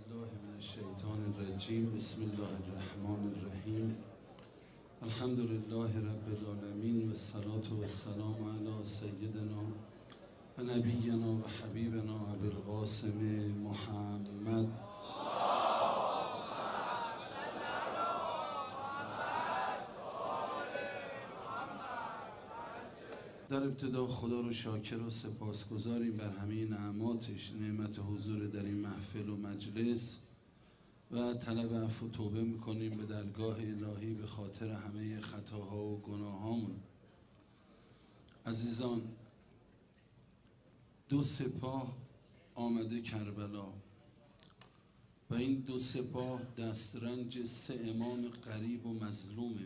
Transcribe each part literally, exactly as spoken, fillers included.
بالله من الشیطان الرجیم. بسم الله الرحمن الرحیم. الحمد لله رب العالمین و الصلاة و السلام علی سیدنا و نبینا و حبیبنا ابی القاسم محمد. در ابتدا خدا رو شاکر و سپاسگزاریم بر همه نعماتش، نعمت حضور در این محفل و مجلس، و طلب عفو و توبه میکنیم به درگاه الهی به خاطر همه خطاها و گناهامون. عزیزان، دو سپاه آمده کربلا و این دو سپاه دسترنج سه امام غریب و مظلومه.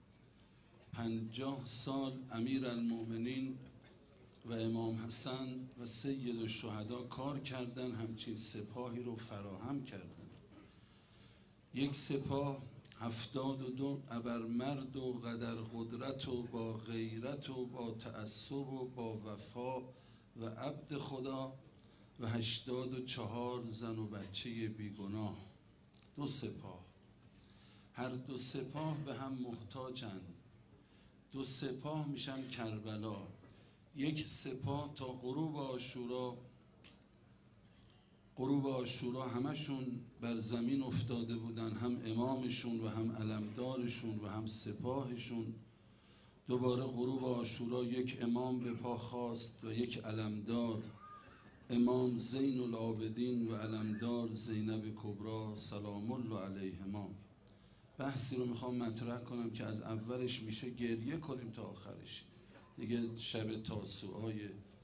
پنجاه سال امیر المؤمنین و امام حسن و سید الشهدا کار کردن، همچین سپاهی رو فراهم کردن. یک سپاه هفتاد و دو ابرمرد و قدر قدرت و با غیرت و با تعصب و با وفا و عبد خدا و هشتاد و چهار زن و بچه بیگناه. دو سپاه، هر دو سپاه به هم محتاجند. دو سپاه میشن کربلا. یک سپاه تا غروب عاشورا غروب عاشورا همشون بر زمین افتاده بودن، هم امامشون و هم علمدارشون و هم سپاهشون. دوباره غروب عاشورا یک امام به پا خواست و یک علمدار، امام زین العابدین و علمدار زینب کبری سلام الله علیهما. بحثی رو میخوام مطرح کنم که از اولش میشه گریه کنیم تا آخرش. دیگه شب تاسوعای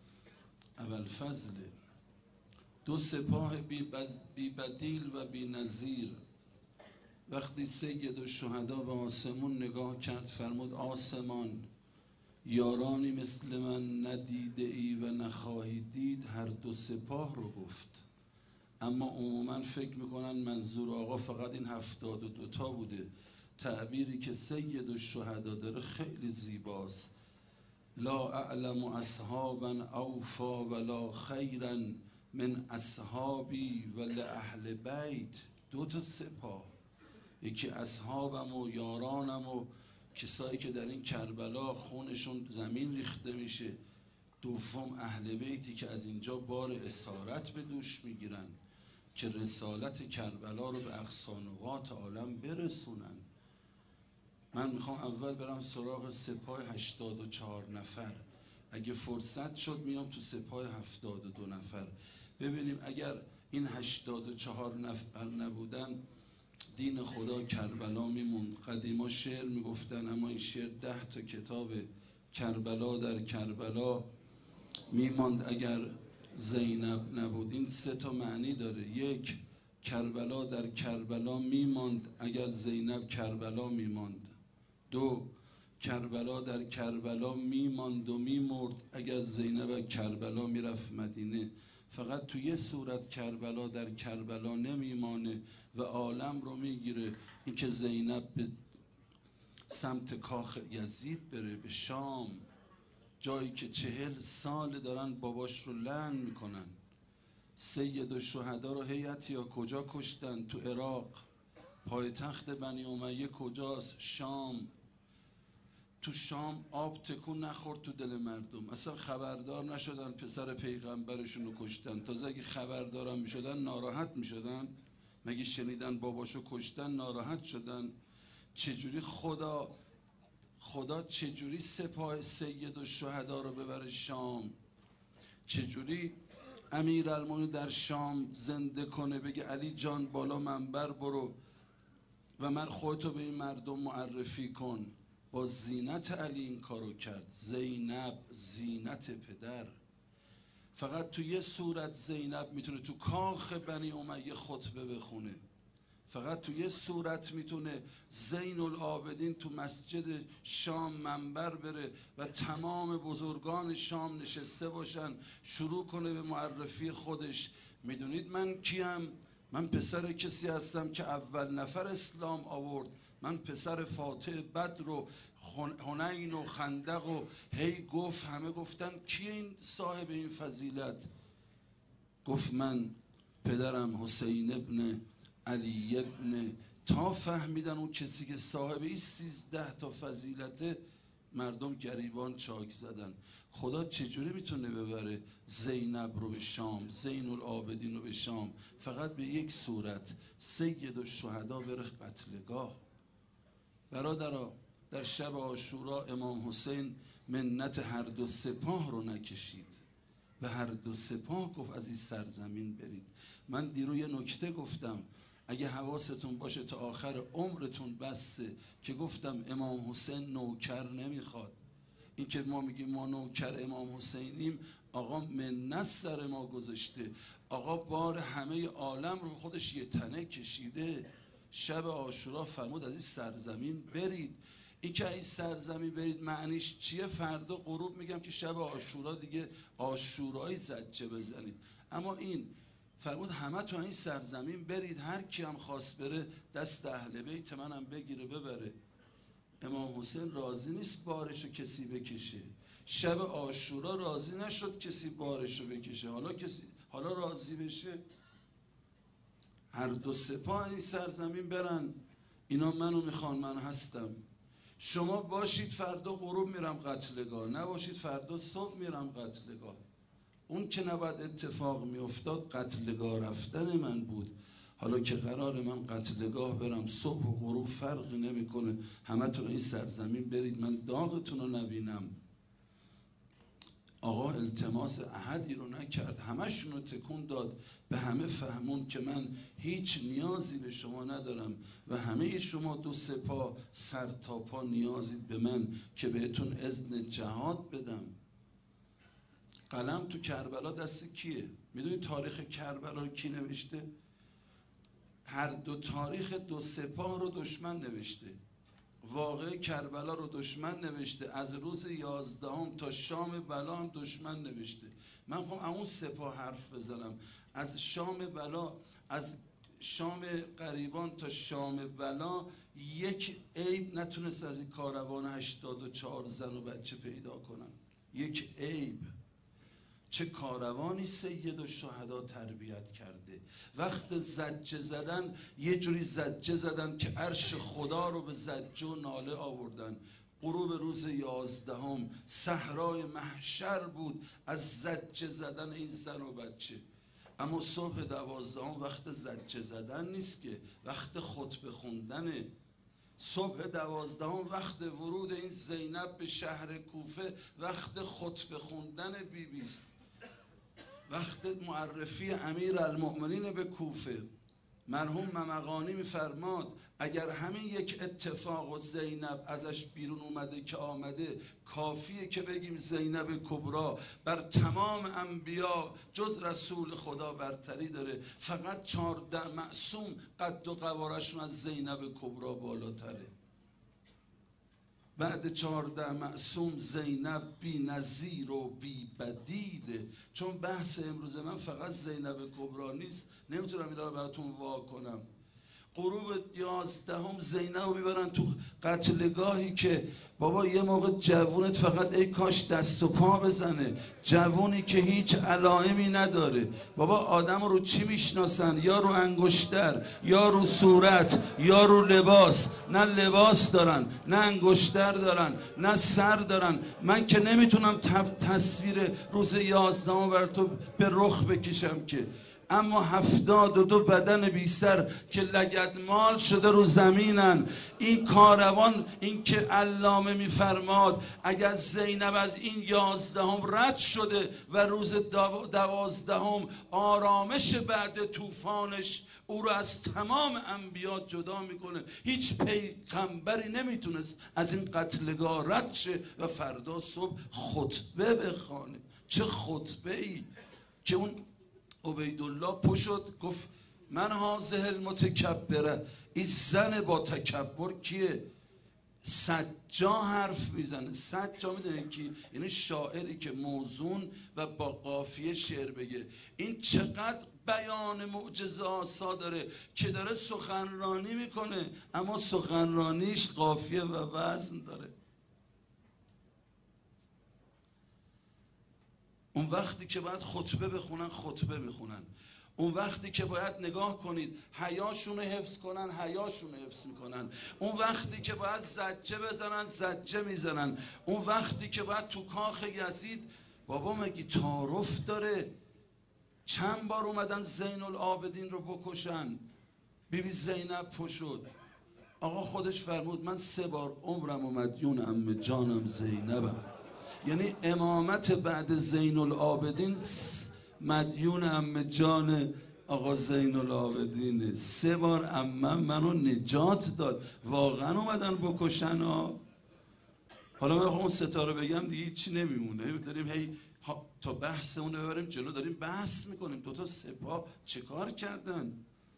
ابوالفضله. دو سپاه بی, بز... بی بدیل و بی نظیر. وقتی سید الشهدا به آسمون نگاه کرد فرمود آسمان، یارانی مثل من ندیده ای و نخواهی دید. هر دو سپاه رو گفت، اما عموما فکر میکنن منظور آقا فقط این هفتاد و دوتا بوده. تعبیری که سید الشهدا داره خیلی زیباست. لا اعلم اصحابا اوفا ولا خیرا من اصحابی و لأهل بیت. دو تا سپاه، یکی اصحابم و یارانم و کسایی که در این کربلا خونشون زمین ریخته میشه. دوم اهل بیتی که از اینجا بار اسارت به دوش میگیرن که رسالت کربلا رو به اقصی نقاط عالم برسونن. من میخوام اول برم سراغ سپاه هشتاد و چهار نفر. اگه فرصت شد میام تو سپاه هفتاد و دو نفر. ببینیم اگر این هشتاد و چهار نفر نبودن دین خدا کربلا میموند. قدیما شعر میگفتن، اما این شعر ده تا کتاب کربلا در کربلا میماند اگر زینب نبود. این سه تا معنی داره. یک، کربلا در کربلا میماند اگر زینب کربلا میماند. دو، کربلا در کربلا میماند و میمرد اگر زینب کربلا میرفت مدینه. فقط تو یه صورت کربلا در کربلا نمیمانه و عالم رو میگیره، اینکه زینب به سمت کاخ یزید بره، به شام، جایی که چهل سال دارن باباش رو لعن میکنن. سید الشهدا رو هیئت یا کجا کشتن؟ تو عراق. پایتخت بنی امیه کجاست؟ شام. تو شام آب تکون نخورد تو دل مردم، اصلا خبردار نشدن پسر پیغمبرشون رو کشتن. تازه اگه خبردارم میشدن ناراحت میشدن؟ مگه شنیدن باباشو کشتن ناراحت شدن؟ چجوری خدا خدا چجوری سپاه سید الشهدا رو ببره شام؟ چجوری امیر المومنین در شام زنده کنه، بگه علی جان بالا منبر برو و من خودتو به این مردم معرفی کن؟ با زینت علی این کارو کرد. زینب زینت پدر. فقط تو یه صورت زینب میتونه تو کاخ بنی امیه خطبه بخونه. فقط تو یه صورت میتونه زین العابدین تو مسجد شام منبر بره و تمام بزرگان شام نشسته باشن، شروع کنه به معرفی خودش. میدونید من کیم؟ من پسر کسی هستم که اول نفر اسلام آورد. من پسر فاتح بدر و حنین و خندق و هی گفت. همه گفتن کی این صاحب این فضیلت؟ گفت من پدرم حسین ابن علی ابن، تا فهمیدن اون کسی که صاحب این سیزده تا فضیلته، مردم گریبان چاک زدن. خدا چجوری میتونه ببره زینب رو به شام، زین العابدین رو به شام؟ فقط به یک صورت، سید الشهدا بره قتلگاه. برادرها، در شب عاشورا امام حسین منت هر دو سپاه رو نکشید، به هر دو سپاه گفت از این سرزمین برید. من دیروز یه نکته گفتم، اگه حواستون باشه تا آخر عمرتون بسه که گفتم امام حسین نوکر نمیخواد. این که ما میگیم ما نوکر امام حسینیم، آقا منت سر ما گذاشته، آقا بار همه عالم رو خودش یه تنه کشیده. شب عاشورا فرمود از این سرزمین برید. این که این سرزمین برید معنیش چیه؟ فردا غروب میگم که شب عاشورا دیگه عاشورایی زجه بزنید، اما این فرمود همه تو این سرزمین برید، هر کی هم خواست بره دست اهل بیت منم بگیره ببره. امام حسین راضی نیست بارشو کسی بکشه، شب عاشورا راضی نشد کسی بارشو بکشه، حالا کسی حالا راضی بشه؟ هر دو سپاه این سرزمین برن، اینا منو میخوان، من هستم. شما باشید فردا غروب میرم قتلگاه، نباشید فردا صبح میرم قتلگاه. اون که نباید اتفاق میافتاد قتلگاه رفتن من بود. حالا که قرار من قتلگاه برم، صبح و غروب فرقی نمیکنه، همه تون این سرزمین برید، من داغتون رو نبینم. آقا التماس احدی رو نکرد، همشون رو تکون داد، به همه فهمون که من هیچ نیازی به شما ندارم و همه شما دو سپاه سر تا پا نیازید به من که بهتون اذن جهاد بدم. قلم تو کربلا دست کیه؟ میدونی تاریخ کربلا رو کی نوشته؟ هر دو تاریخ دو سپاه رو دشمن نوشته. واقعه کربلا رو دشمن نوشته، از روز یازدهم تا شام بلا هم دشمن نوشته. من میخوام اون سپاه حرف بزنم، از شام بلا، از شام قریبان تا شام بلا یک عیب نتونست از این کاروان هشتاد و چهار زن و بچه پیدا کنن. یک عیب. چه کاروانی سید الشهدا تربیت کرده. وقت زجه زدن یه جوری زجه زدن که عرش خدا رو به زجه و ناله آوردن. غروب روز یازدهم صحرای محشر بود از زجه زدن این زن و بچه. اما صبح دوازدهم وقت زجه زدن نیست که، وقت خطبه خوندنه. صبح دوازدهم وقت ورود این زینب به شهر کوفه، وقت خطبه خوندن بی بیست، وقت معرفی امیر المؤمنین به کوفه. مرحوم ممقانی میفرماد اگر همین یک اتفاق و زینب ازش بیرون اومده که آمده، کافیه که بگیم زینب کبرا بر تمام انبیا جز رسول خدا برتری داره، فقط چهارده معصوم قد و قوارشون از زینب کبرا بالاتره. بعد چهارده معصوم زینب بی نظیر و بی بدیله. چون بحث امروز من فقط زینب کبرا نیست، نمیتونم اینا رو براتون وا کنم. غروب یازدهم زینب رو میبرن تو قتلگاهی که بابا یه موقع جوونت فقط ای کاش دست و پا بزنه، جوونی که هیچ علائمی نداره. بابا آدم رو چی میشناسن؟ یا رو انگشتر، یا رو صورت، یا رو لباس. نه لباس دارن، نه انگشتر دارن، نه سر دارن. من که نمیتونم تصویر روز یازدهم بر تو به رخ بکشم که، اما هفتاد و دو بدن بی سر که لگدمال شده رو زمینن. این کاروان، این که علامه میفرماد اگر زینب از این یازدهم رد شده و روز دوازدهم آرامش بعد طوفانش او رو از تمام انبیا جدا میکنه، هیچ پیغمبری نمیتونست از این قتلگاه رد شه و فردا صبح خطبه بخوانه. چه خطبه ای که اون عبیدالله پشت گفت من هازه المتکبره. این زن با تکبر کیه؟ سجا حرف میزنه. سجا میدونید کی؟ یعنی شاعری که موزون و با قافیه شعر بگه. این چقدر بیان معجزه آسا داره که داره سخنرانی میکنه، اما سخنرانیش قافیه و وزن داره. اون وقتی که باید خطبه بخونن خطبه میخونن، اون وقتی که باید نگاه کنید حیاشون رو حفظ کنن، حیاشون رو حفظ میکنن. اون وقتی که باید زجه بزنن، زجه میزنن. اون وقتی که باید تو کاخ یزید، بابا مگه تعارف داره؟ چند بار اومدن زین العابدین رو بکشن، بی بی زینب پشد. آقا خودش فرمود من سه بار عمرم و مدیون عمه جانم زینبم. یعنی امامت بعد زین العابدین مدیون عمه جان آقا زین العابدینه. سه بار عمم منو نجات داد. واقعا اومدن بکشن ها. حالا من اون ستاره بگم دیگه چی نمیمونه. داریم هی تا بحثمون رو ببریم جلو، داریم بحث میکنیم دوتا سپاه چه کار کردن.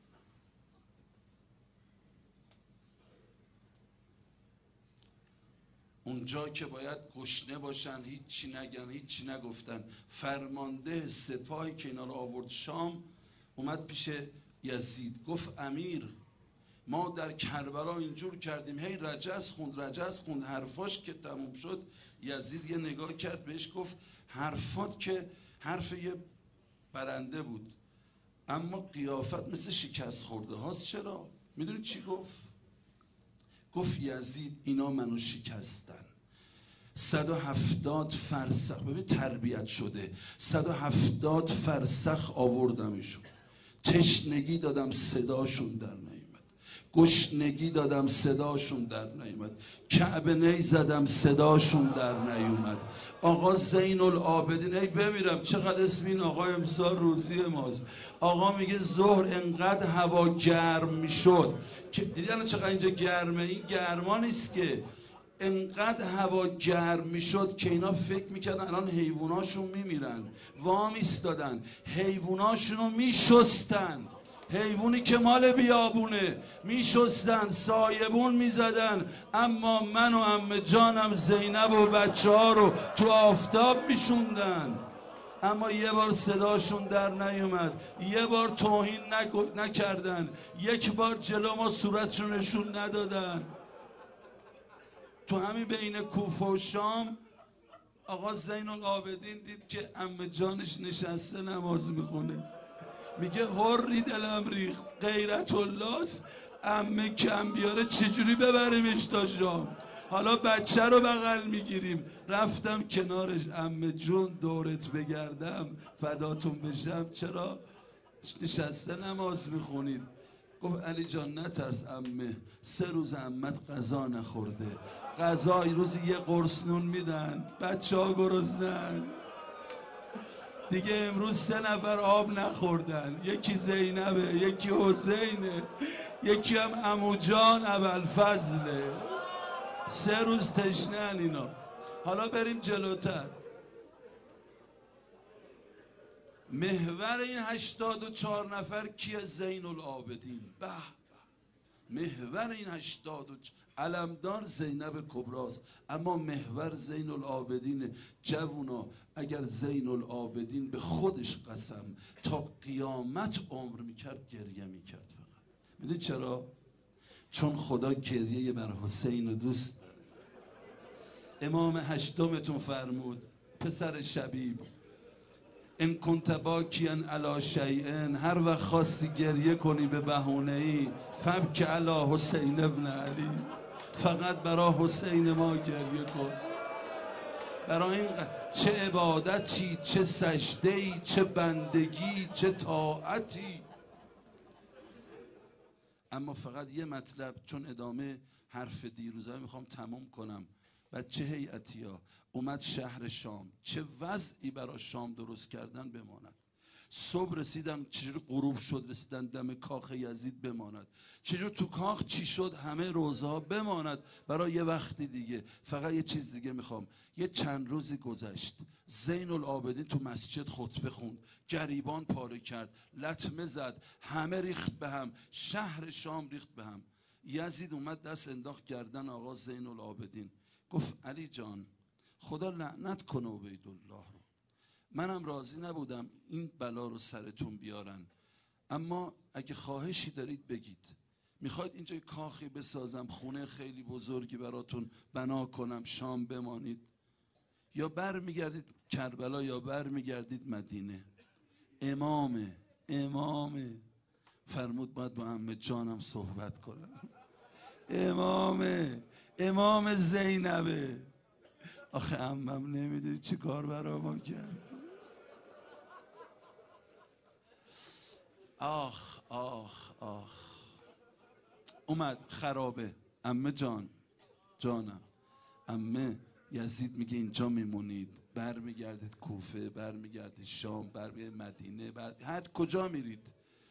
اونجا که باید گشنه باشن، هیچی نگن، هیچی نگفتن. فرمانده سپاهی که اینا رو آورد شام اومد پیش یزید، گفت امیر ما در کربلا اینجور کردیم. هی رجز خوند رجز خوند. حرفاش که تموم شد یزید یه نگاه کرد بهش، گفت حرفات که حرف یه برنده بود، اما قیافت مثل شکست خورده هاست. چرا؟ میدونی چی گفت؟ گفت یزید اینا منو شکستن. صد و هفتاد فرسخ، ببین تربیت شده، صد و هفتاد فرسخ آوردمشون، تشنگی دادم صداشون در نیامد، گشنگی دادم صداشون در نیامد، کعبه نی زدم صداشون در نیومد. آقا زین العابدین، ای بمیرم چقدر اسم این آقا امسال روزی ماست. آقا میگه ظهر انقدر هوا گرم میشد که دیدن چقدر اینجا گرمه، این گرما نیست که، انقدر هوا گرم میشد که اینا فکر میکردن الان حیواناشون میمیرن، وام ایستادن حیواناشونو میشستن. حیوانی که مال بیابونه میشستن، سایبون میزدن، اما من و عمه جانم زینب و بچه ها رو تو آفتاب میشوندن. اما یه بار صداشون در نیومد، یه بار توهین نکردن، یک بار جلو ما صورتشون نشون ندادن. تو همین بین کوفه و شام آقا زین العابدین دید که عمه جانش نشسته نماز میخونه، میگه حری دلم ریخت، غیرت الله‌ست، عمه کم بیاره چجوری ببریمش تا شام، حالا بچه رو بغل میگیریم. رفتم کنارش، عمه جون دورت بگردم فداتون بشم، چرا نشسته نماز میخونید؟ گفت علی جان نترس عمه، سه روز عمت غذا نخورده، غذا روزی یه قرص نون میدن، بچه ها گرسنن دیگه. امروز سه نفر آب نخوردن، یکی زینبه، یکی حسینه، یکی هم عمو جان ابوالفضله، سه روز تشنهن اینا. حالا بریم جلوتر. محور این هشتاد و چهار نفر کیه؟ زین العابدین. به به، محور این هشتاد و علمدار زینب کبراست، اما محور زین العابدین. جوونا اگر زین العابدین به خودش قسم تا قیامت عمر میکرد گریه میکرد فقط. میدونی چرا؟ چون خدا گریه بر حسین رو دوست داره. امام هشتمتون فرمود، پسر شبیب، ان کنت باکیا علی شیء، هر وقت خواستی گریه کنی به بهونه ای، فبک علی حسین ابن علی، فقط برای حسین ما گریه کن. برای این چه عبادتی، چه سجده‌ای، چه بندگی، چه طاعتی. اما فقط یه مطلب، چون ادامه حرف دیروزه میخوام تموم کنم. بچه هیئتیا اومد شهر شام، چه وضعی برای شام درست کردن بماند. صبح رسیدن چجور غروب شد، رسیدن دم کاخ یزید بماند، چجور تو کاخ چی شد، همه روزها بماند برای یه وقتی دیگه. فقط یه چیز دیگه میخوام. یه چند روزی گذشت، زین العابدین تو مسجد خطبه خوند، گریبان پاره کرد، لطمه زد، همه ریخت به هم، شهر شام ریخت به هم. یزید اومد دست انداخت گردن آقا زین العابدین، گفت علی جان خدا لعنت کنه عبیدالله رو، منم راضی نبودم این بلا رو سرتون بیارن، اما اگه خواهشی دارید بگید. میخواید اینجا کاخی بسازم، خونه خیلی بزرگی براتون بنا کنم، شام بمانید، یا بر میگردید کربلا یا بر میگردید مدینه؟ امامه، امامه. فرمود باید با عمه جانم صحبت کنم. امامه، امام زینبه. آخه عمم نمیدونی چی کار برا ما کرد. آخ آخ آخ. اومد خرابه. عمه جان، جانم، عمه یزید میگه اینجا میمونید، بر میگردید کوفه، بر میگردید شام، بر میگردید مدینه، بر... هر کجا میرید.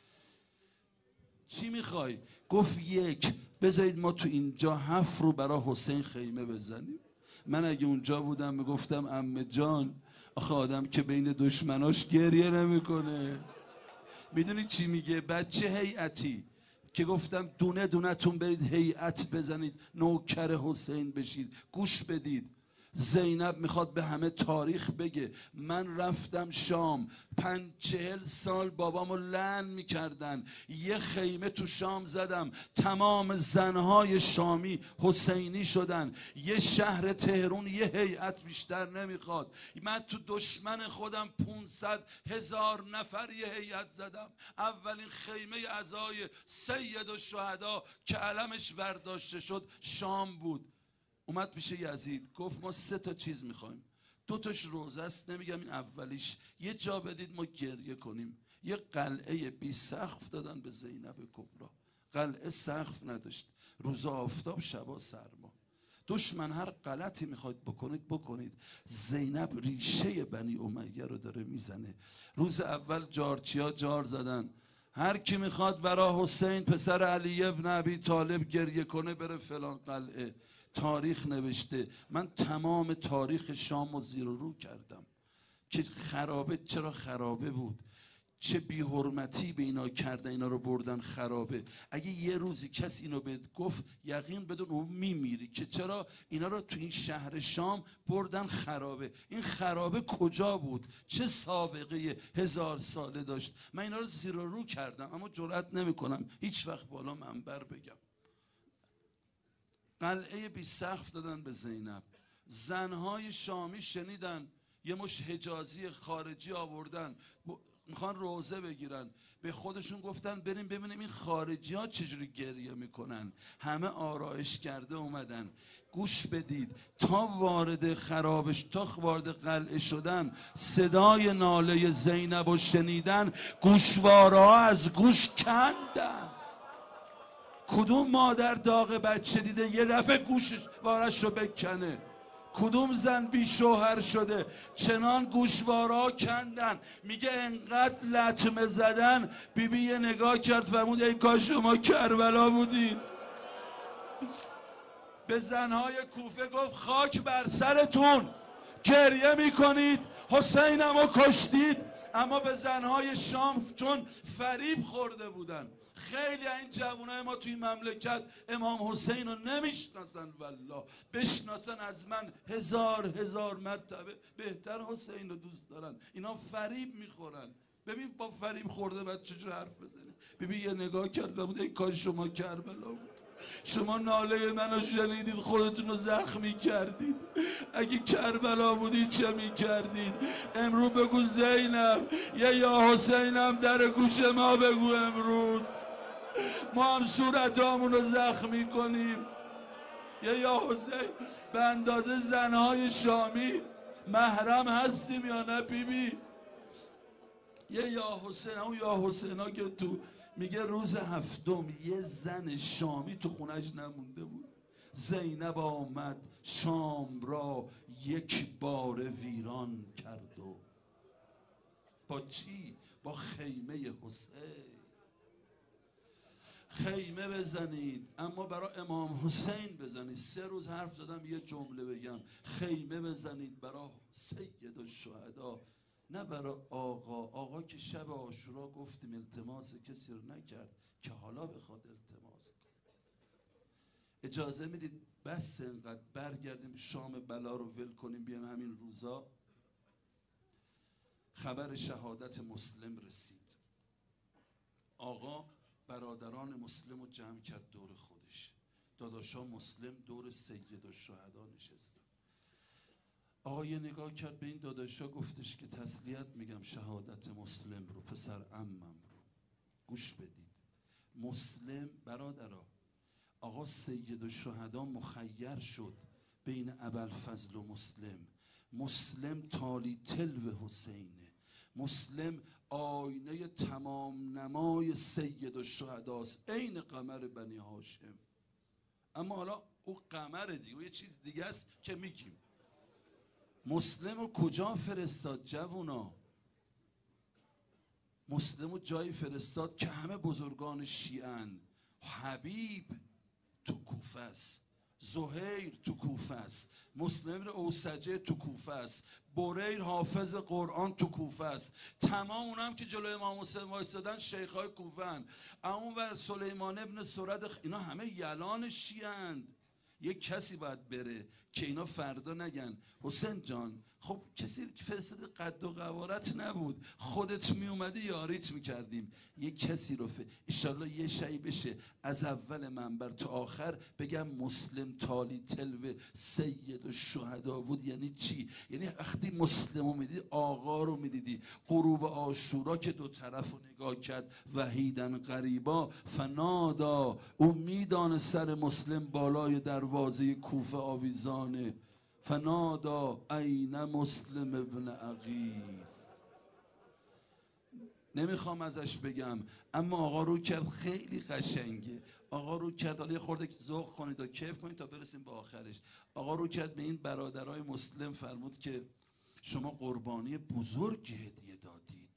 چی میخوای؟ گفت یک، بذارید ما تو اینجا هفت رو برای حسین خیمه بزنیم. من اگه اونجا بودم میگفتم عمه جان، آخه آدم که بین دشمناش گریه نمیکنه. میدونی چی میگه؟ بچه هیئتی که گفتم دونه دونه تون برید هیئت بزنید نوکر حسین بشید. گوش بدید، زینب میخواد به همه تاریخ بگه من رفتم شام، پنج چهل سال بابامو لعن میکردن، یه خیمه تو شام زدم، تمام زنهای شامی حسینی شدن، یه شهر تهرون یه هیئت بیشتر نمیخواد. من تو دشمن خودم پونصد هزار نفر یه هیئت زدم. اولین خیمه عزای سید الشهدا که علمش برداشته شد شام بود. اومد پیش یزید گفت ما سه تا چیز میخوایم، دو تاش روزه است، نمیگم این اولیش، یه جا بدید ما گریه کنیم. یه قلعه بی سقف دادن به زینب کبرا. قلعه سقف نداشت، روز آفتاب شبا سرما. دشمن هر غلطی میخواید بکنید بکنید، زینب ریشه بنی امیه رو داره میزنه. روز اول جارچیا جار زدن، هر کی میخواد برا حسین پسر علی ابن ابی طالب گریه کنه بره فلان قلعه. تاریخ نوشته. من تمام تاریخ شام رو زیر و رو کردم که خرابه چرا خرابه بود، چه بی حرمتی به اینا کردن، اینا رو بردن خرابه. اگه یه روزی کسی اینو بهت گفت یقین بدون اون میمیری که چرا اینا رو تو این شهر شام بردن خرابه. این خرابه کجا بود؟ چه سابقه هزار ساله داشت؟ من اینا رو زیر و رو کردم اما جرئت نمیکنم هیچ وقت بالا منبر بگم. قلعه بی سقف دادن به زینب. زنهای شامی شنیدن یه مش حجازی خارجی آوردن میخوان روزه بگیرن، به خودشون گفتن بریم ببینیم این خارجی ها چجوری گریه میکنن. همه آرایش کرده اومدن. گوش بدید، تا وارد خرابش، تا وارد قلعه شدن، صدای ناله زینب رو شنیدن، گوشواره ها از گوش کندن. کدوم مادر داغ بچه دیده یه دفعه گوشش وارش رو بکنه؟ کدوم زن بی شوهر شده چنان گوشوارا کندن؟ میگه انقدر لطمه زدن، بی بی یه نگاه کرد فرمود ای کاش شما کربلا بودید. به زنهای کوفه گفت خاک بر سرتون، گریه میکنید حسینم رو کشتید. اما به زنهای شام چون فریب خورده بودن، خیلی این جوانای ما توی مملکت امام حسین رو نمیشناسن، والله بشناسن از من هزار هزار مرتبه بهتر حسین رو دوست دارن. اینا فریب میخورن. ببین با فریب خورده بعد چجور حرف بزنیم. ببین یه نگاه کرد و بود ای کاش شما کربلا بود. شما ناله منو شنیدید خودتون رو زخمی کردید. اگه کربلا بودید چه میکردید؟ امرو بگو زینب یه یا حسینم در گوش ما بگو امروز ما هم صورتامون رو زخمی کنیم. یه یا حسین به اندازه زنهای شامی محرم هستیم یا نه بی بی؟ یه یا حسین، اون یا حسین ها که تو میگه روز هفتم یه زن شامی تو خونش نمونده بود. زینب آمد شام را یک بار ویران کرد. و با چی؟ با خیمه حسین. خیمه بزنید اما برای امام حسین بزنید. سه روز حرف زدم یه جمله بگم. خیمه بزنید برای سید الشهدا، نه برای آقا. آقا که شب عاشورا گفتیم التماس کسی رو نکرد که حالا بخواد التماس کنه. اجازه میدید بس انقدر برگردیم شام بلا رو ول کنیم بیام همین روزا. خبر شهادت مسلم رسید. آقا برادران مسلم رو جمع کرد دور خودش. داداشا مسلم دور سید الشهدا نشستن. آقا یه نگاه کرد به این داداشا گفتش که تسلیت میگم شهادت مسلم رو، پسر عمم رو. گوش بدید. مسلم برادرها، آقا سید الشهدا مخیر شد بین ابوالفضل و مسلم. مسلم تالی تلو حسینه. مسلم آینه تمام نمای سید الشهداست، عین قمر بنی هاشم. اما حالا او قمر دیگه، او یه چیز دیگه است که میگیم. مسلم رو کجا فرستاد جوونا؟ مسلم رو جایی فرستاد که همه بزرگان شیعن. حبیب تو کوفه است، زهیر تو کوفه است، مسلم ابن اوسجه تو کوفه است، بریر حافظ قرآن تو کوفه است. تمام اونم که جلوی امام حسین وایسادن شیخای کوفه ان. اون ور سلیمان ابن سرد، اینا همه یلان شیعند. یک کسی باید بره که اینا فردا نگن حسین جان خب کسی که فرستاده قد و قوارت نبود، خودت می اومدی یاریت میکردیم. یک کسی رو ف... ایشالله یه شایی بشه از اول منبر تا آخر بگم مسلم تالی تلو سید الشهدا بود. یعنی چی؟ یعنی وقتی مسلم رو میدیدی، آقا رو میدیدی، غروب عاشورا که دو طرف رو نگاه کرد، وحیدن غریبا فنادا، او میدان سر مسلم بالای دروازه کوفه آویزانه، فنادا این مسلم ابن عقیل. نمیخوام ازش بگم، اما آقا رو کرد خیلی قشنگه. آقا رو کرد، حالا یه خورده ذوق کنید تا کیف کنید تا برسیم به آخرش. آقا رو کرد به این برادرای مسلم فرمود که شما قربانی بزرگی هدیه دادید.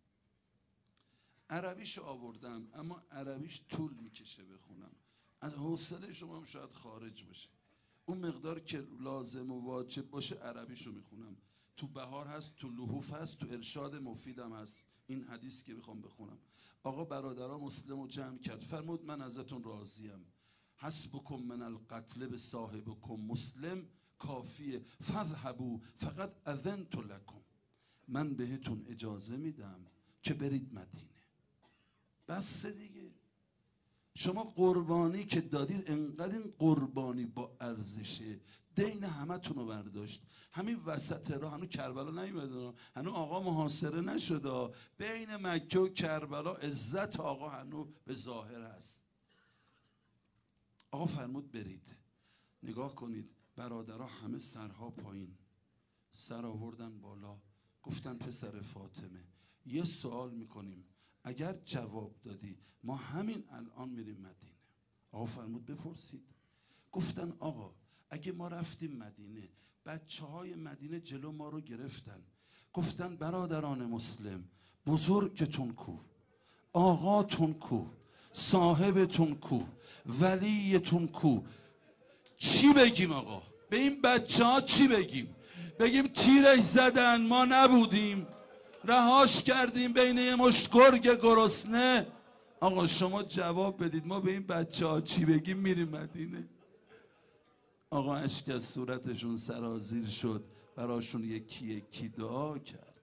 عربیش آوردم اما عربیش طول میکشه بخونم، از حوصله شما هم شاید خارج باشه. اون مقدار که لازم و واجب باشه عربیشو میخونم. تو بهار هست، تو لحوف هست، تو ارشاد مفیدم هست این حدیث که میخوام بخونم. آقا برادران مسلم رو جمع کرد، فرمود من ازتون راضیم، حسبکم من القتل به صاحبکم مسلم کافیه، فذهبوا فقط اذنت لکم، من بهتون اجازه میدم که برید مدینه. بس دیگه، شما قربانی که دادید انقدر این قربانی با ارزشه، دین همه تون رو برداشت. همین وسط راه، هنو کربلا نیومده، هنو آقا محاصره نشده، بین مکه و کربلا عزت آقا هنو به ظاهر هست. آقا فرمود برید. نگاه کنید برادرها همه سرها پایین، سر آوردن بالا، گفتن پسر فاطمه یه سوال میکنیم، اگر جواب دادی ما همین الان میریم مدینه. آقا فرمود بپرسید. گفتن آقا اگه ما رفتیم مدینه، بچه های مدینه جلو ما رو گرفتن، گفتن برادران مسلم بزرگتون کو، آقاتون کو، صاحبتون کو، ولیتون کو، چی بگیم آقا؟ به این بچه ها چی بگیم؟ بگیم تیرش زدن ما نبودیم رهاش کردیم بین یه مشت گرگ گرسنه؟ آقا شما جواب بدید، ما به این بچه ها چی بگیم؟ میریم مدینه. آقا اشک از صورتشون سرازیر شد، براشون یکی یکی دعا کرد.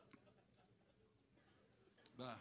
به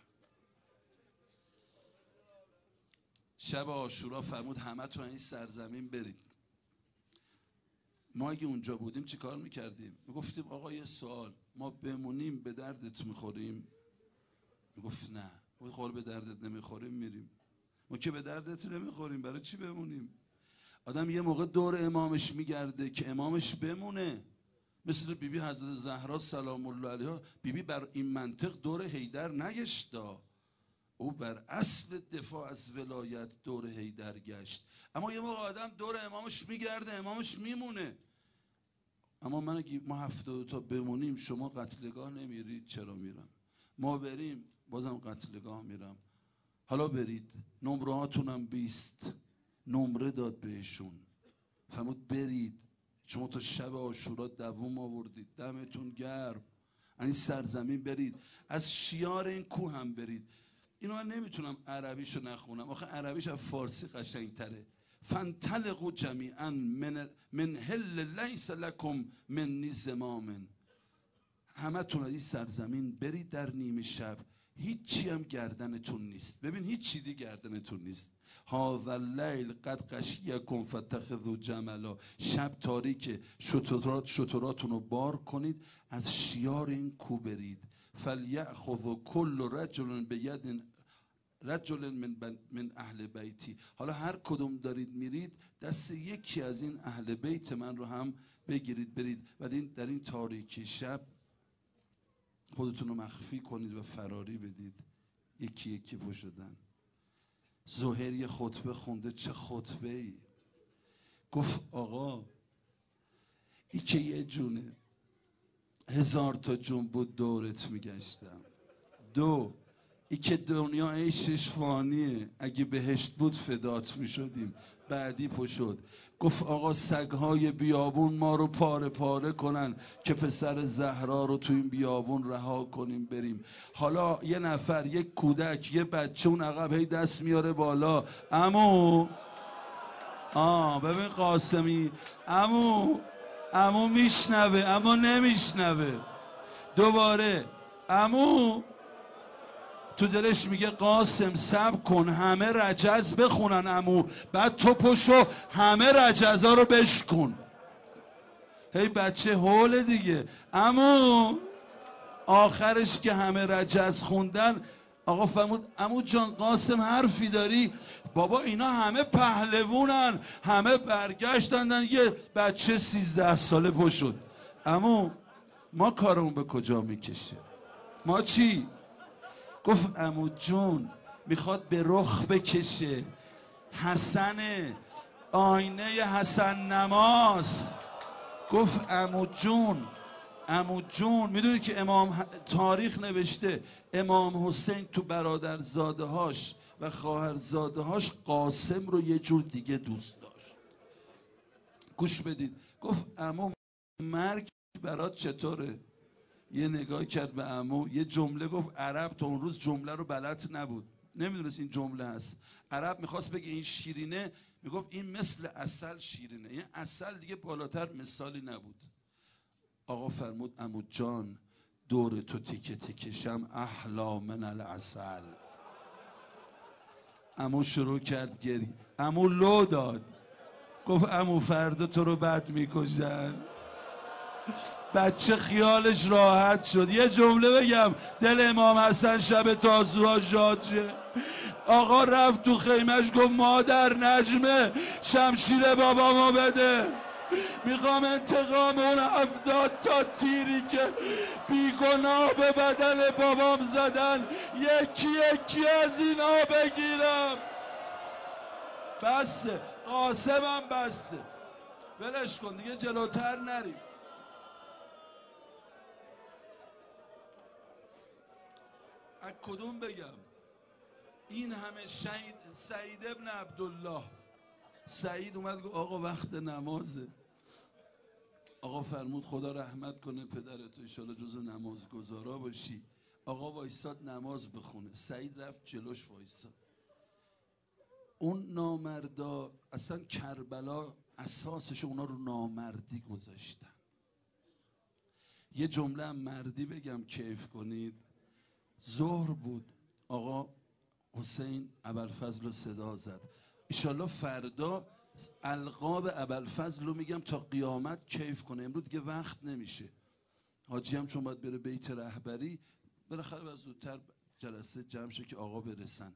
شب عاشورا فرمود همه تون این سرزمین برید. ما اگه اونجا بودیم چی کار میکردیم؟ میگفتیم آقا یه سوال، ما بمونیم به دردت میخوریم؟ میگفت نه. ما خور به دردت نمیخوریم میریم. ما که به دردت نمیخوریم برای چی بمونیم؟ آدم یه موقع دور امامش میگرده که امامش بمونه. مثل بیبی حضرت زهرا سلام الله علیها، بیبی بر این منطق دور حیدر نگشتا، او بر اصل دفاع از ولایت دور حیدر گشت. اما یه موقع آدم دور امامش میگرده، امامش میمونه. اما من اگه ما هفتاد تا بمونیم شما قتلگاه نمیرید؟ چرا میرم؟ ما بریم بازم قتلگاه میرم. حالا برید، نمره هاتونم بیست، نمره داد بهشون، فرمود برید، شما تا شب عاشورا دووم آوردید، دمتون گرم، این سرزمین برید، از شیار این کوه هم برید. اینو من نمیتونم عربیشو نخونم، آخه عربیش از فارسی قشنگتره. فانطلقوا جمیعا من من هل لیس لکم منی زمام، همه تون از این سرزمین برید در نیمه شب، هیچی هم گردنتون نیست. ببین هیچی دی گردنتون نیست. هذا اللیل قد غشیکم فاتخذوا جملا، شب تاریک، شترات شتراتون رو بار کنید، از شیار این کو برید. فلیأخذ کل رجل بید رجل من, من اهل بیتی. حالا هر کدوم دارید میرید دست یکی از این اهل بیت من رو هم بگیرید برید و در این تاریکی شب خودتون رو مخفی کنید و فراری بدید. یکی یکی پا شدن. زهیر یه خطبه خونده. چه خطبه ای! گفت آقا ای که یه جونه، هزار تا جون بود دورت میگشتم. دو، ای که دنیا عیشش فانیه، اگه بهشت بود فدات میشدیم. بعدی پشد گفت آقا سگهای بیابون ما رو پاره پاره کنن که پسر زهرا رو تو این بیابون رها کنیم بریم. حالا یه نفر، یک کودک، یه بچه اون عقب هی دست میاره بالا. عمو آه ببین قاسمی، عمو عمو میشنوه اما نمیشنوه. دوباره عمو تو دلش میگه قاسم صبر کن همه رجز بخونن عمو، بعد تو پشو همه رجزا رو بشکن. هی بچه هوله دیگه. عمو آخرش که همه رجز خوندن آقا فرمود عمو جان قاسم حرفی داری؟ بابا اینا همه پهلوونن، همه برگشتندن. یه بچه سیزده ساله پا شد. عمو ما کارمون به کجا میکشه؟ ما چی؟ گفت عمو جون میخواد به رخ بکشه. حسن آینه حسن نماز. گفت عمو جون عمو جون میدونی که امام تاریخ نوشته امام حسین تو برادرزاده هاش و خواهرزاده هاش قاسم رو یه جور دیگه دوست داشت. گوش بدید. گفت عمو مرگ برات چطوره؟ یه نگاه کرد به عمو، یه جمله گفت. عرب تا اون روز جمله رو بلد نبود، نمیدونست این جمله هست. عرب میخواست بگه این شیرینه، میگفت این مثل عسل شیرینه. این عسل دیگه بالاتر مثالی نبود. آقا فرمود عمو جان دور تو تکه تکشم احلا من العسل. عمو شروع کرد گریه. عمو لو داد. گفت عمو فردا تو رو بد میکشن. بچه خیالش راحت شد. یه جمله بگم دل امام حسن شب تاسوعا شاد شه. آقا رفت تو خیمش گفت مادر نجمه شمشیر بابامو بده، میخوام انتقام اون هفتاد تا تیری که بیگناه به بدن بابام زدن یکی یکی از اینا بگیرم. بسه قاسمم بسه، ولش کن دیگه جلوتر نریم. از کدوم بگم؟ این همه شهید. سعید ابن عبدالله، سعید اومد گفت آقا وقت نمازه. آقا فرمود خدا رحمت کنه پدرتو، انشالله جزو نمازگزارا باشی. آقا وایساد نماز بخونه. سعید رفت جلوش وایساد. اون نامردا اصلا کربلا اساسش اونا رو نامردی گذاشتن. یه جمله هم مردی بگم کیف کنید. ظهر بود، آقا حسین ابوالفضل رو صدا زد. ایشالله فردا القاب ابوالفضل رو میگم تا قیامت کیف کنه. امروز دیگه وقت نمیشه. حاجی هم چون باید بره بیت رهبری بالاخره باید زودتر جلسه جمع شه که آقا برسن.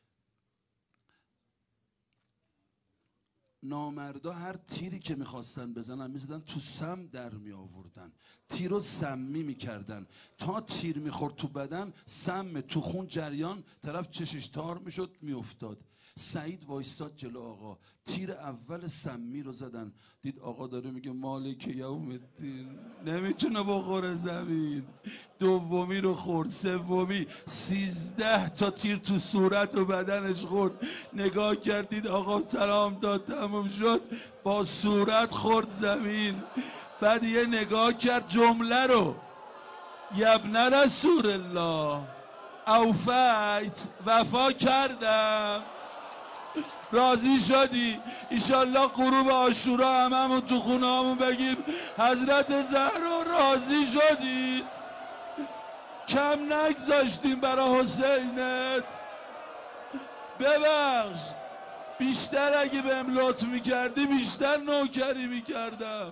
نامردا هر تیری که میخواستن بزنن میزدن تو سم در می آوردن. تیر رو سمی میکردن تا تیر میخورد تو بدن سم تو خون جریان، طرف چشش تار میشد میافتاد. سعید وایستاد جلو آقا. تیر اول سمی رو زدن. دید آقا داره میگه مالک یوم الدین، نمیتونه بخوره زمین. دومی رو خورد، سومی، سیزده تا تیر تو صورت و بدنش خورد. نگاه کردید آقا سلام داد تموم شد، با صورت خورد زمین. بعد یه نگاه کرد جمله رو، یبن رسول الله اوفیت، وفا کردم، راضی شدی؟ ایشالله غروب عاشورا هممون تو خونه همون بگیم حضرت زهرا راضی شدی؟ کم نگذاشتیم برا حسینت. ببخش، بیشتر اگه بهم لطف میکردی بیشتر نوکری میکردم.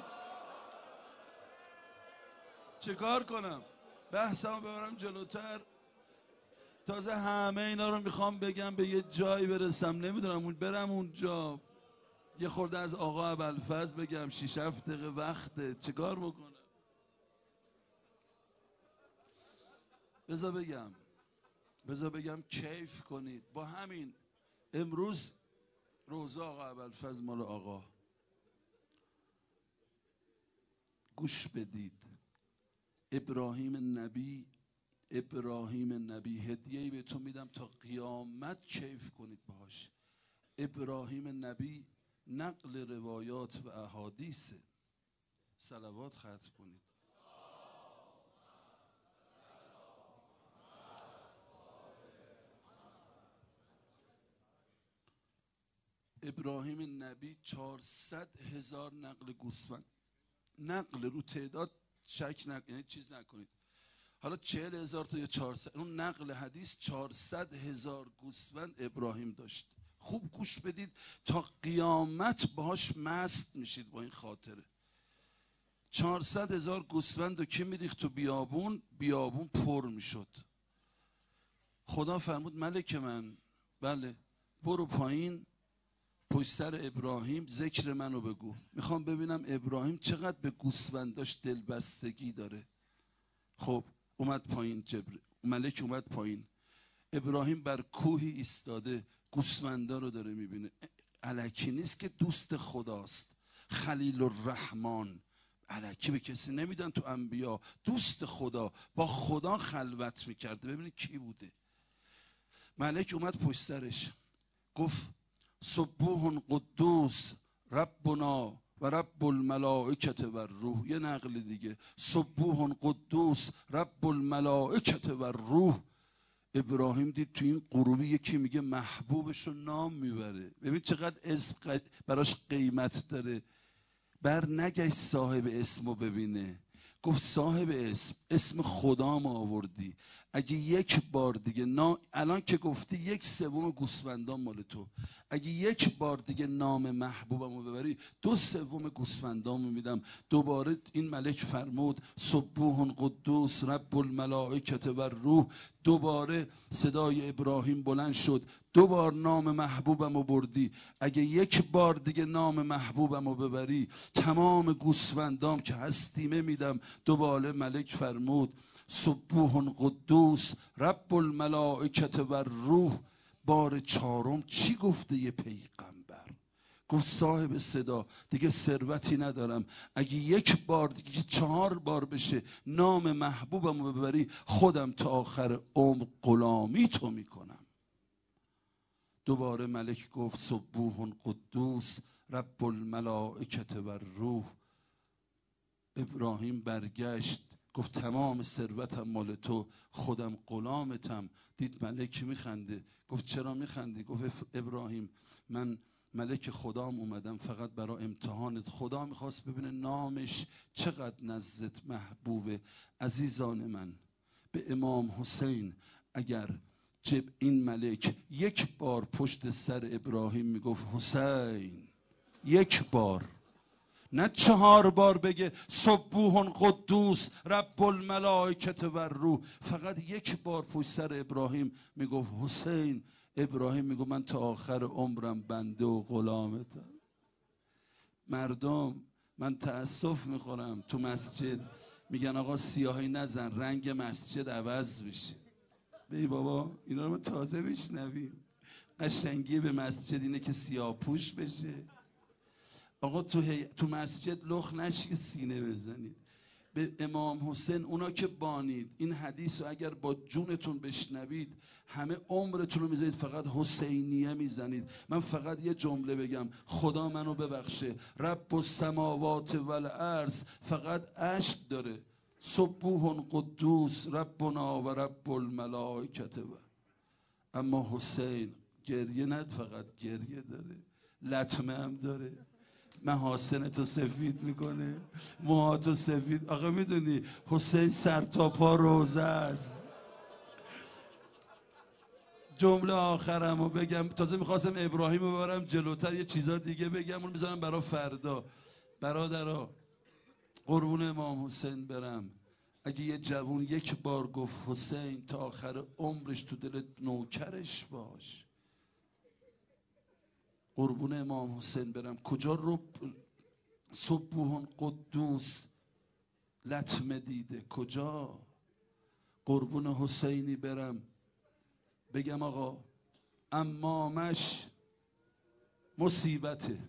چه کار کنم؟ بحثمو ببرم جلوتر. تازه همه اینا رو میخوام بگم به یه جایی برسم، نمیدونم اون برم اونجا یه خورده از آقا ابوالفضل بگم، شیش هفت دقیقه وقته، چیکار بکنم؟ بذار بگم بذار بگم کیف کنید با همین. امروز روزه آقا ابوالفضل مال آقا، گوش بدید. ابراهیم نبی ابراهیم نبی هدیه‌ای بهتون میدم تا قیامت کیف کنید باهاش. ابراهیم نبی نقل روایات و احادیث. صلوات ختم کنید. ابراهیم نبی چهارصد هزار نقل گوسفند، نقل رو تعداد شک نکنید، یعنی چیز نکنید. حالا چهل هزار تا یا چهارصد، اون نقل حدیث چهارصد هزار گوسفند ابراهیم داشت. خوب گوش بدید تا قیامت باهاش مست میشید با این خاطره. چهارصد هزار گوسفند رو که میریخت تو بیابون، بیابون پر میشد. خدا فرمود ملک من، بله برو پایین پشت سر ابراهیم ذکر منو بگو. میخوام ببینم ابراهیم چقدر به گوسفنداش دلبستگی داره. خب اومد پایین، جبر ملک اومد پایین. ابراهیم بر کوهی ایستاده، گوسفندا رو داره میبینه. الکی نیست که دوست خداست، خلیل الرحمن. الکی به کسی نمیدن تو انبیا. دوست خدا، با خدا خلوت میکرده. ببینید کی بوده. ملک اومد پشت سرش گفت سبوح قدوس ربنا و رب الملائکه و روح. یه نقل دیگه سبوح قدوس رب الملائکه و روح. ابراهیم دید تو این غروبی یکی میگه محبوبش رو نام میبره. ببین چقدر اسم براش قیمت داره. بر نگشت صاحب اسمو ببینه، گفت صاحب اسم، اسم خدا ما آوردی. اگه یک بار دیگه نا... الان که گفتی یک سوم گوسفندان مال تو، اگه یک بار دیگه نام محبوبمو ببری دو سوم گوسفندامو میدم. دوباره این ملک فرمود سبوح قدوس رب الملائکه و روح. دوباره صدای ابراهیم بلند شد، دو بار نام محبوبمو بردی، اگه یک بار دیگه نام محبوبمو ببری تمام گوسفندام که هستیمه میدم. دوباره ملک فرمود سبوح قدوس رب الملائکه و روح. بار چهارم چی گفته یه پیغمبر؟ گفت صاحب صدا دیگه ثروتی ندارم، اگه یک بار دیگه چهار بار بشه نام محبوبمو ببری خودم تا آخر عمر غلامی تو میکنم. دوباره ملک گفت سبوح قدوس رب الملائکه و روح. ابراهیم برگشت گفت تمام ثروتم مال تو، خودم غلامتم. دید ملک میخنده، گفت چرا میخندی؟ گفت ابراهیم من ملک خدام اومدم فقط برای امتحانت. خدا میخواست ببینه نامش چقدر نزدت محبوبه. عزیزان من، به امام حسین اگر جب این ملک یک بار پشت سر ابراهیم میگفت حسین، یک بار، نه چهار بار بگه سبوح قدوس رب الملائکه و روح، فقط یک بار پشت سر ابراهیم میگفت حسین، ابراهیم میگفت من تا آخر عمرم بنده و غلامتم. مردم من تاسف میخورم تو مسجد میگن آقا سیاهی نزن رنگ مسجد عوض بشه. بی بابا اینا رو ما تازه بشنویم. قشنگی به مسجد اینه که سیاه پوش بشه. آقا تو, هی... تو مسجد لخ نشی که سینه بزنید. به امام حسین اونا که بانید این حدیث رو اگر با جونتون بشنوید همه عمرتون رو میذارید فقط حسینیه میزنید. من فقط یه جمله بگم، خدا منو ببخشه، رب السماوات والارض فقط اشک داره. سبوح قدوس ربنا و رب الملائکه و. اما حسین گریه ند، فقط گریه داره، لطمه هم داره، محاسن تو سفید میکنه، موهاتو سفید. آقا میدونی حسین سر تا پا روزه است. جمله آخرمو بگم، تازه میخواستم ابراهیم رو ببرم جلوتر یه چیزا دیگه بگم، اون میذارم برای فردا. برادرها قربون امام حسین برم، اگه یه جوون یک بار گفت حسین تا آخر عمرش تو دلت نوکرش باش. قربون امام حسین برم، کجا رو صبحون قدوس لطمه دیده؟ کجا؟ قربون حسینی برم بگم آقا امامش مصیبته،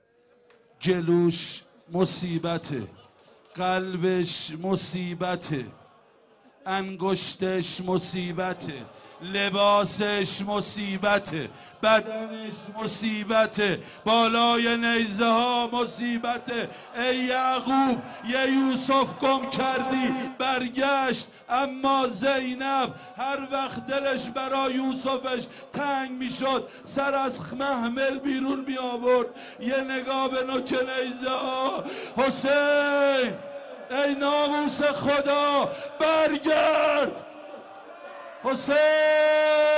گلوش مصیبته، قلبش مصیبته، انگشتش مصیبته، لباسش مصیبته، بدنش مصیبته، بالای نیزه ها مصیبته. ای یعقوب یه یوسف گم کردی برگشت، اما زینب هر وقت دلش برای یوسفش تنگ میشد سر از محمل بیرون می آورد، یه نگاه به نوک نیزه ها. حسین ای ناموس خدا برگرد، حسین